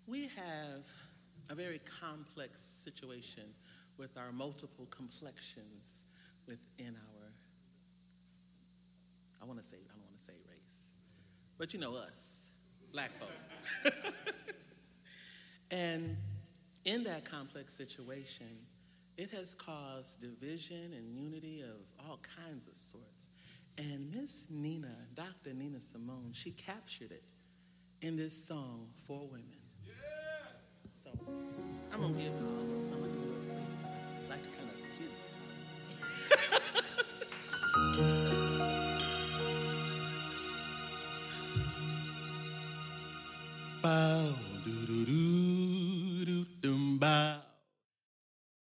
We have a very complex situation with our multiple complexions within our, I don't want to say race, but you know us, black folk. And in that complex situation, it has caused division and unity of all kinds of sorts. And Miss Nina, Dr. Nina Simone, she captured it in this song, For Women. Yeah. So I'm going to give